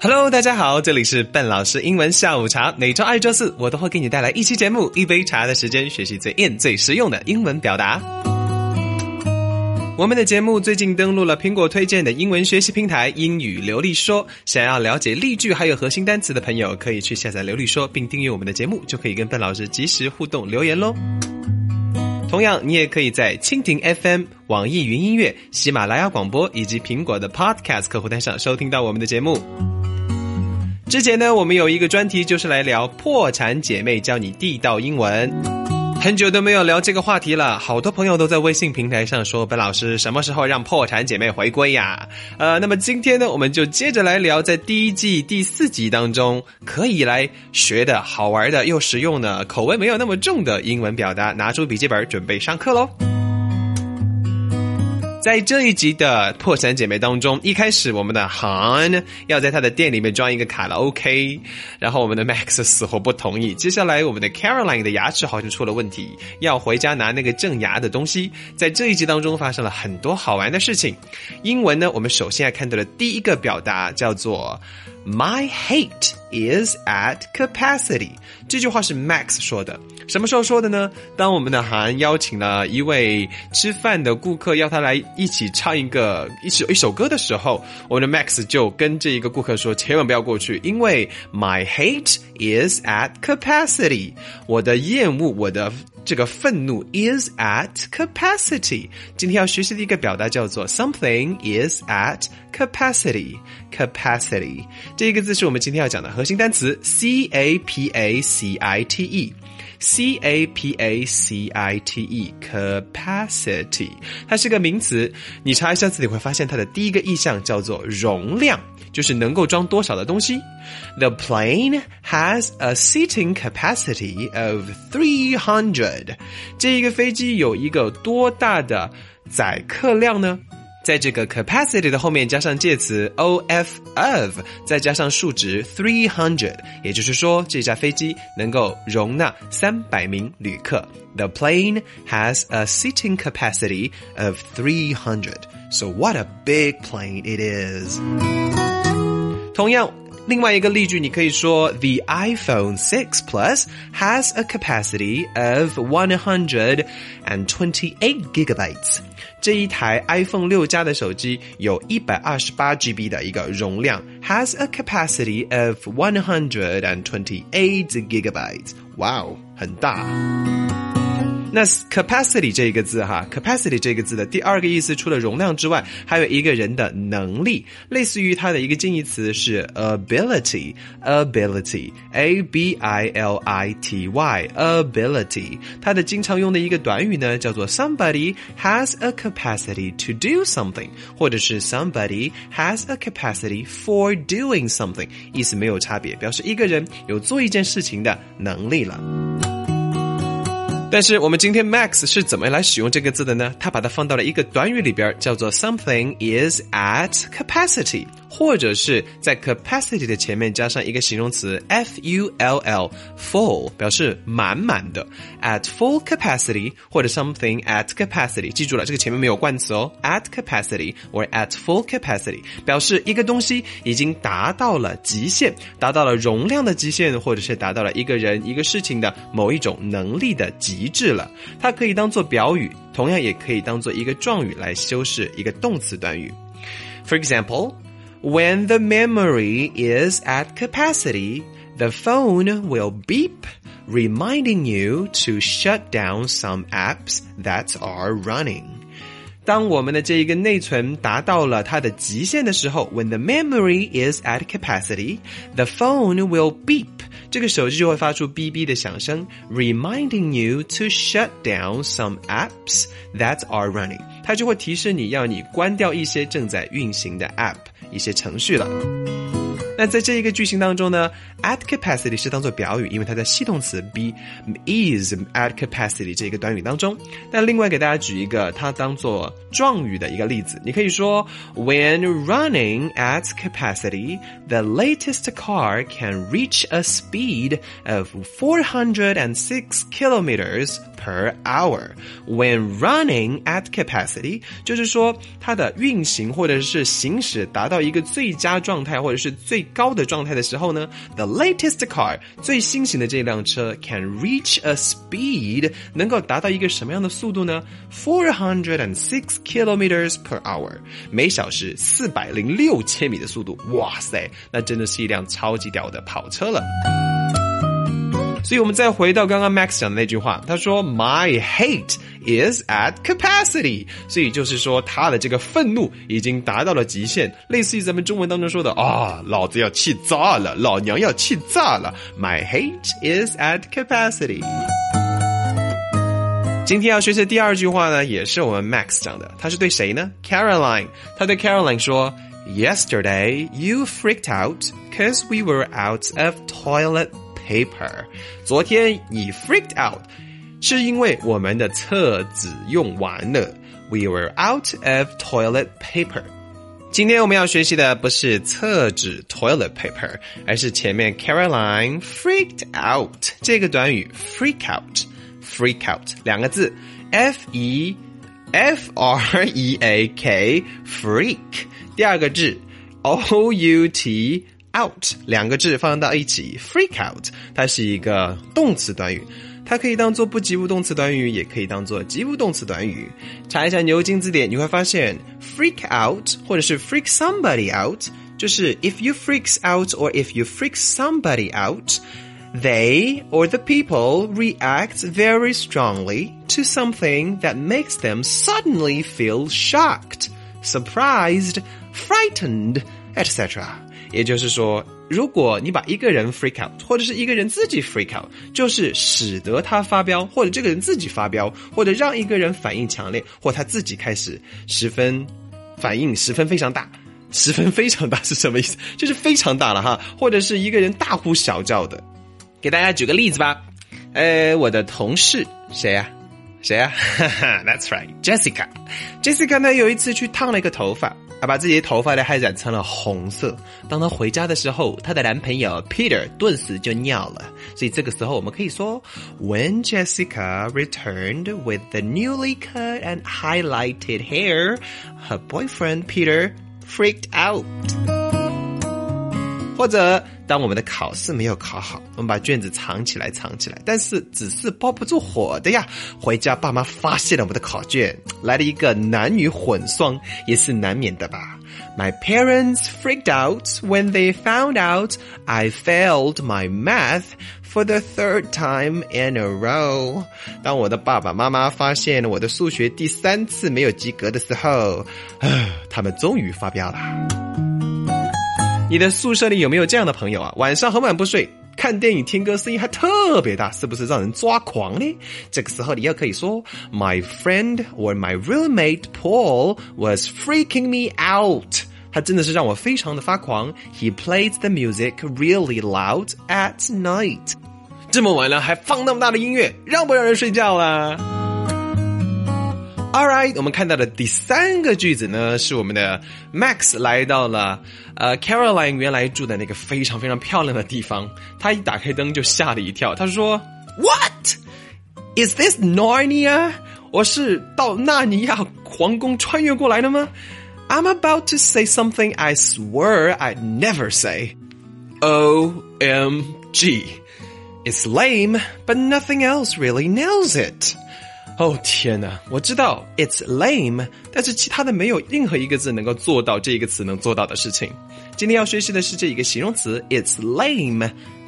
Hello， 大家好，这里是笨老师英文下午茶，每周2、周4我都会给你带来一期节目，一杯茶的时间，学习最硬、最实用的英文表达。我们的节目最近登录了苹果推荐的英文学习平台英语流利说，想要了解例句还有核心单词的朋友，可以去下载流利说并订阅我们的节目，就可以跟笨老师及时互动留言咯。同样，你也可以在蜻蜓 FM、网易云音乐、喜马拉雅广播以及苹果的 Podcast 客户端上收听到我们的节目。之前呢，我们有一个专题就是来聊破产姐妹教你地道英文。很久都没有聊这个话题了，好多朋友都在微信平台上说，本老师什么时候让破产姐妹回归呀？那么今天呢，我们就接着来聊在第1季第4集当中可以来学的好玩的又实用的口味没有那么重的英文表达，拿出笔记本准备上课咯。在这一集的破产姐妹当中，一开始我们的 Han 要在他的店里面装一个卡拉 OK， 然后我们的 Max 死活不同意。接下来我们的 Caroline 的牙齿好像出了问题，要回家拿那个正牙的东西。在这一集当中发生了很多好玩的事情。英文呢，我们首先要看到的第一个表达叫做 My hate is at capacity。 这句话是 Max 说的。什么时候说的呢？当我们的韩邀请了一位吃饭的顾客，要他来一起唱一首歌的时候，我们的 Max 就跟这一个顾客说，千万不要过去，因为 My hate is at capacity。 我的厌恶，我的这个愤怒 is at capacity。 今天要学习的一个表达叫做 something is at capacity。 capacity 这一个字是我们今天要讲的核心单词 C-A-P-A-C-I-T-E。 C-A-P-A-C-I-T-E capacity 它是个名词，你查一下字典会发现它的第一个意象叫做容量，就是能够装多少的东西。 The plane has a seating capacity of 300。 这一个飞机有一个多大的载客量呢？在这个 capacity 的后面加上介词 of， 再加上数值300， 也就是说这架飞机能够容纳300名旅客。 The plane has a seating capacity of 300. So what a big plane it is. 同样另外一个例句，你可以说 The iPhone 6 Plus has a capacity of 128 gigabytes。 这一台 iPhone 6加的手机有128 GB 的一个容量， has a capacity of 128 gigabytes。 哇哦，很大。那 capacity 这个字capacity 这个字的第二个意思，除了容量之外，还有一个人的能力，类似于它的一个近义词是 ability A-B-I-L-I-T-Y ability。 它的经常用的一个短语呢叫做 somebody has a capacity to do something， 或者是 somebody has a capacity for doing something， 意思没有差别，表示一个人有做一件事情的能力了。但是我们今天 Max 是怎么来使用这个字的呢？他把它放到了一个短语里边，叫做 something is at capacity， 或者是在 capacity 的前面加上一个形容词 F-U-L-L full， 表示满满的。 at full capacity 或者 something at capacity， 记住了，这个前面没有冠词哦， at capacity or at full capacity 表示一个东西已经达到了极限，达到了容量的极限，或者是达到了一个人一个事情的某一种能力的极致了。它可以当作表语，同样也可以当作一个状语来修饰一个动词短语。 For example, when the memory is at capacity, the phone will beep, reminding you to shut down some apps that are running。 当我们的这一个内存达到了它的极限的时候， when the memory is at capacity, the phone will beep，这个手机就会发出哔哔的响声 reminding you to shut down some apps that are running， 它就会提示你要你关掉一些正在运行的 app， 一些程序了。那在这一个句型当中呢， at capacity 是当作表语，因为它在系动词 be is at capacity 这个短语当中。那另外给大家举一个它当作状语的一个例子，你可以说 When running at capacity, the latest car can reach a speed of 406 kilometers per hour. When running at capacity 就是说它的运行或者是行驶达到一个最佳状态或者是最高的状态的时候呢 ，the latest car 最新型的这辆车 can reach a speed 能够达到一个什么样的速度呢 ？406 kilometers per hour 每小时406千米的速度，哇塞，那真的是一辆超级屌的跑车了。所以我们再回到刚刚 Max 讲的那句话，他说 My hate is at capacity， 所以就是说他的这个愤怒已经达到了极限，类似于咱们中文当中说的老子要气炸了，老娘要气炸了 My hate is at capacity。 今天要学习的第二句话呢，也是我们 Max 讲的，他是对谁呢？ Caroline， 他对 Caroline 说Yesterday you freaked out because we were out of toilet paper， 昨天你 freaked out 是因为我们的厕纸用完了 We were out of toilet paper。 今天我们要学习的不是厕纸 toilet paper， 而是前面 Caroline freaked out 这个短语 freak out 两个字 F-R-E-A-K freak， 第二个字 O-U-T out 两个字放到一起 freak out 它是一个动词短语，它可以当做不及物动词短语，也可以当做及物动词短语。查一下牛津字典你会发现 freak out 或者是 freak somebody out 就是 if you freaks out or if you freak somebody out they or the people react very strongly to something that makes them suddenly feel shocked, surprised, frightened, etc.也就是说，如果你把一个人 freak out 或者是一个人自己 freak out 就是使得他发飙，或者这个人自己发飙，或者让一个人反应强烈，或他自己开始反应十分非常大。十分非常大是什么意思？就是非常大了哈，或者是一个人大呼小叫的。给大家举个例子吧，我的同事谁啊That's right Jessica 呢有一次去烫了一个头发，她把自己的头发呢还染成了红色。当她回家的时候，她的男朋友 Peter 顿时就尿了。所以这个时候我们可以说 When Jessica returned with the newly cut and highlighted hair, her boyfriend Peter freaked out。 或者当我们的考试没有考好，我们把卷子藏起来，但是纸是包不住火的呀。回家爸妈发现了我们的考卷，来了一个男女混双，也是难免的吧。My parents freaked out when they found out I failed my math for the third time in a row。 当我的爸爸妈妈发现我的数学第3次没有及格的时候，他们终于发飙了。你的宿舍里有没有这样的朋友啊？晚上很晚不睡，看电影听歌声音还特别大，是不是让人抓狂呢？这个时候你要可以说 My friend or my roommate Paul was freaking me out。 他真的是让我非常的发狂。 He plays the music really loud at night。 这么晚了还放那么大的音乐，让不让人睡觉啦？Alright， 我们看到的第3个句子呢，是我们的 Max 来到了Caroline 原来住的那个非常非常漂亮的地方。他一打开灯就吓了一跳，他说 What? Is this Narnia? 我是到纳尼亚皇宫穿越过来的吗？ I'm about to say something I swear I'd never say. OMG. It's lame, but nothing else really nails it.天哪，我知道 it's lame， 但是其他的没有任何一个字能够做到这一个词能做到的事情。今天要学习的是这一个形容词 it's lame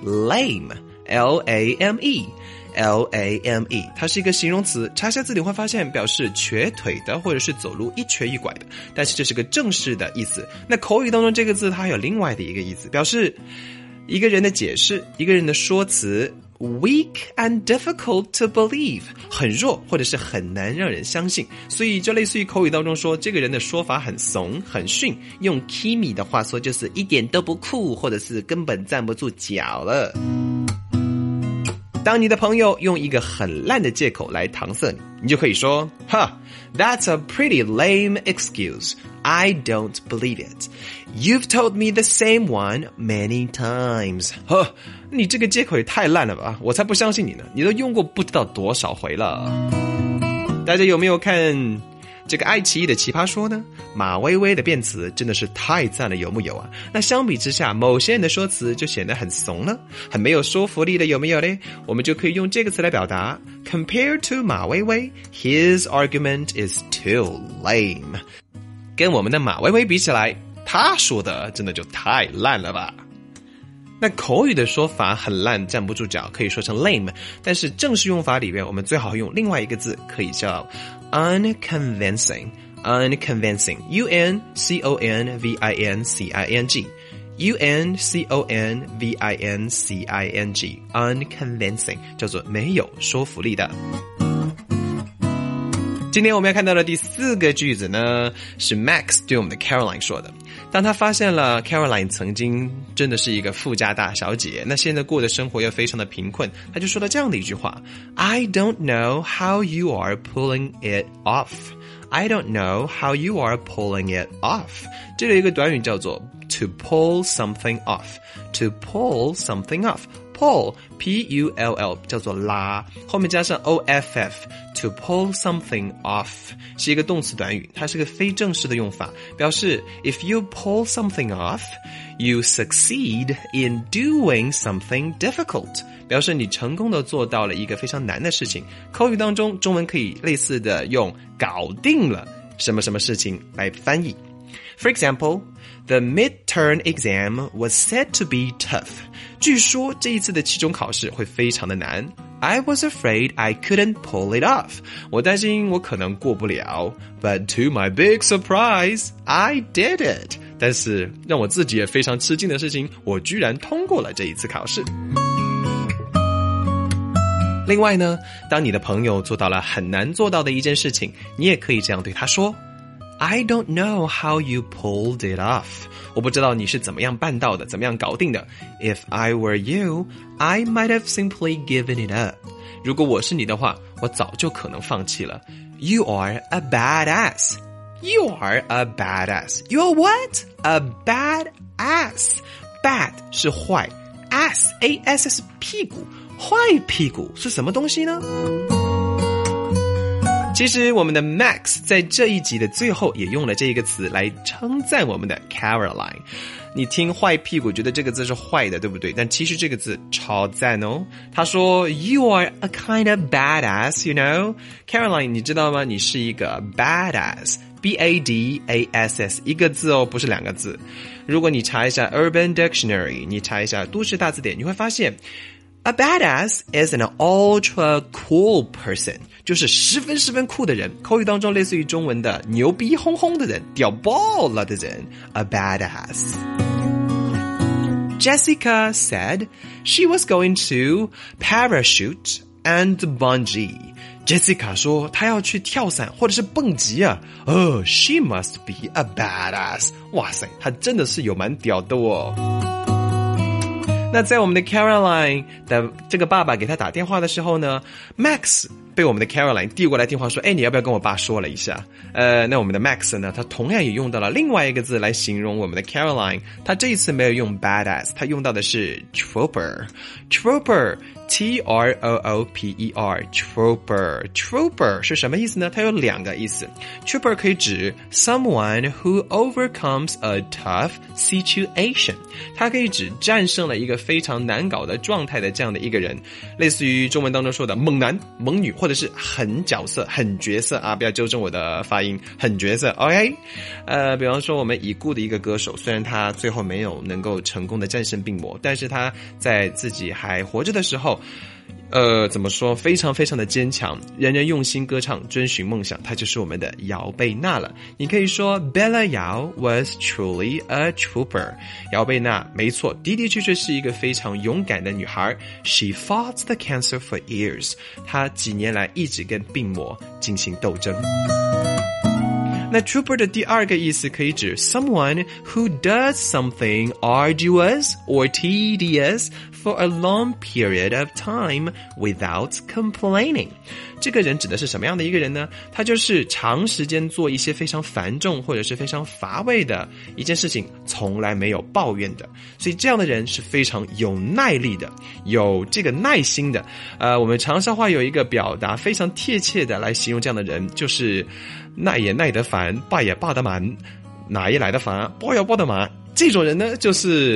L-A-M-E， 它是一个形容词，查一下字典会发现表示瘸腿的或者是走路一瘸一拐的，但是这是个正式的意思。那口语当中这个字它还有另外的一个意思，表示一个人的解释，一个人的说辞Weak and difficult to believe， 很弱或者是很难让人相信，所以就类似于口语当中说这个人的说法很怂很逊，用 Kimi 的话说就是一点都不酷，或者是根本站不住脚了。当你的朋友用一个很烂的借口来搪塞你，你就可以说 That's a pretty lame excuse. I don't believe it. You've told me the same one many times. 你这个借口也太烂了吧，我才不相信你呢，你都用过不知道多少回了。大家有没有看这个爱奇艺的奇葩说呢，马薇薇的辩词真的是太赞了，有木有啊？那相比之下，某些人的说辞就显得很怂了，很没有说服力的，有没有嘞？我们就可以用这个词来表达 Compared to 马薇薇 His argument is too lame 跟我们的马薇薇比起来，他说的真的就太烂了吧。那口语的说法很烂，站不住脚，可以说成 lame， 但是正式用法里面我们最好用另外一个字，可以叫 unconvincing unconvincing unconvincing unconvincing unconvincing 叫做没有说服力的。今天我们要看到的第4个句子呢，是 Max 对我们的 Caroline 说的。当他发现了 Caroline 曾经真的是一个富家大小姐，那现在过的生活又非常的贫困，他就说了这样的一句话 I don't know how you are pulling it off I don't know how you are pulling it off 这里有一个短语叫做 to pull something off to pull something off pull P-U-L-L 叫做拉，后面加上 O-F-F to pull something off 是一个动词短语，它是个非正式的用法，表示 if you pull something off you succeed in doing something difficult 表示你成功的做到了一个非常难的事情。口语当中中文可以类似的用搞定了什么什么事情来翻译。For example, the midterm exam was said to be tough. 据说这一次的期中考试会非常的难。I was afraid I couldn't pull it off. 我担心我可能过不了。But to my big surprise, I did it. 但是让我自己也非常吃惊的事情，我居然通过了这一次考试。另外呢，当你的朋友做到了很难做到的一件事情，你也可以这样对他说I don't know how you pulled it off. 我不知道你是怎么样办到的，怎么样搞定的。If I were you, I might have simply given it up. 如果我是你的话，我早就可能放弃了。You are a badass. You are a badass. You are what? A badass. Bad 是坏 ，ass A-S 是屁股，坏屁股是什么东西呢？其实我们的 Max 在这一集的最后也用了这一个词来称赞我们的 Caroline。你听坏屁股觉得这个字是坏的，对不对？但其实这个字超赞哦。他说 You are a kind of badass, you know? Caroline 你知道吗？你是一个 badass B-A-D-A-S-S 一个字哦，不是2个字。如果你查一下 Urban Dictionary， 你查一下都市大字典，你会发现A badass is an ultra cool person 就是十分酷的人，口语当中类似于中文的牛逼哄哄的人，屌爆了的人 A badass Jessica said she was going to parachute and bungee Jessica 说她要去跳伞或者是蹦极啊she must be a badass 哇塞，她真的是有蛮屌的哦。那在我们的 Caroline 的这个爸爸给他打电话的时候呢 Max 被我们的 Caroline 递过来电话说你要不要跟我爸说了一下那我们的 Max 呢他同样也用到了另外一个字来形容我们的 Caroline 他这一次没有用 badass 他用到的是 trooper T-R-O-O-P-E-R Trooper 是什么意思呢？它有2个意思 Trooper 可以指 someone who overcomes a tough situation 它可以指战胜了一个非常难搞的状态的这样的一个人，类似于中文当中说的猛男猛女或者是狠角色狠角色啊，不要纠正我的发音，狠角色 OK 比方说我们已故的一个歌手，虽然他最后没有能够成功的战胜病魔，但是他在自己还活着的时候怎么说非常的坚强，人人用心歌唱追寻梦想，她就是我们的姚贝娜了。你可以说 Bella Yao was truly a trooper 姚贝娜没错，的确是一个非常勇敢的女孩 She fought the cancer for years 她几年来一直跟病魔进行斗争。那 trooper 的第2个意思可以指 someone who does something arduous or tedious for a long period of time without complaining. 这个人指的是什么样的一个人呢？他就是长时间做一些非常繁重或者是非常乏味的一件事情，从来没有抱怨的。所以这样的人是非常有耐力的，有这个耐心的。我们长沙话有一个表达非常贴切的来形容这样的人，就是耐也耐得烦，罢也罢得慢，哪也来得烦，抱也抱得慢。这种人呢，就是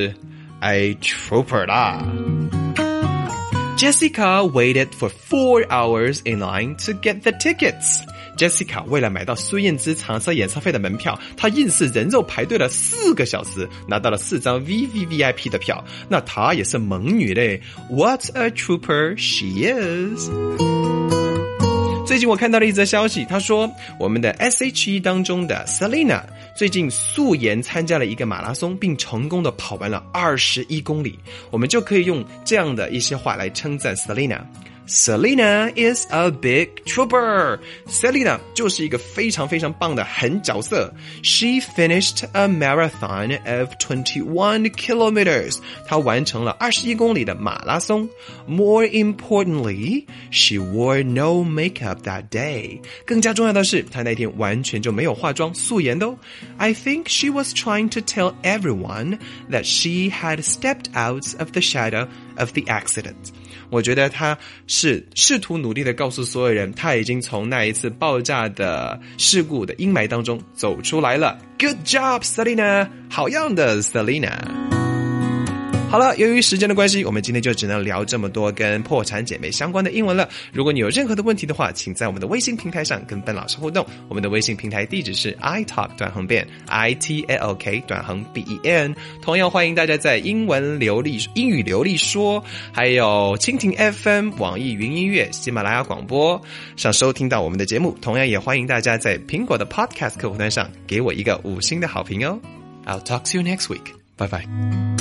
a trooper 啦。Jessica waited for 4 hours in line to get the tickets. Jessica 为了买到孙燕姿长沙演唱会的门票，她硬是人肉排队了4个小时，拿到了4张 VVVIP 的票。那她也是猛女嘞 ，What a trooper she is！最近我看到了一则消息，他说我们的 SHE 当中的 Selena 最近素颜参加了一个马拉松，并成功的跑完了21公里。我们就可以用这样的一些话来称赞 Selena。Selena is a big trooper. Selena 就是一个非常非常棒的狠角色。She finished a marathon of 21 kilometers. 她完成了21公里的马拉松。More importantly, she wore no makeup that day. 更加重要的是，她那天完全就没有化妆，素颜的哦。I think she was trying to tell everyone that she had stepped out of the shadow of the accident. 我觉得他是试图努力的告诉所有人，他已经从那一次爆炸的事故的阴霾当中走出来了。Good job, Selena！ 好样的 ，Selena！ 好了，由于时间的关系，我们今天就只能聊这么多跟破产姐妹相关的英文了。如果你有任何的问题的话，请在我们的微信平台上跟笨老师互动。我们的微信平台地址是 italk_ben italk_ben。同样欢迎大家在英语流利说，还有蜻蜓 FM、网易云音乐、喜马拉雅广播上收听到我们的节目。同样也欢迎大家在苹果的 Podcast 客户端上给我一个5星的好评哦。I'll talk to you next week. Bye bye.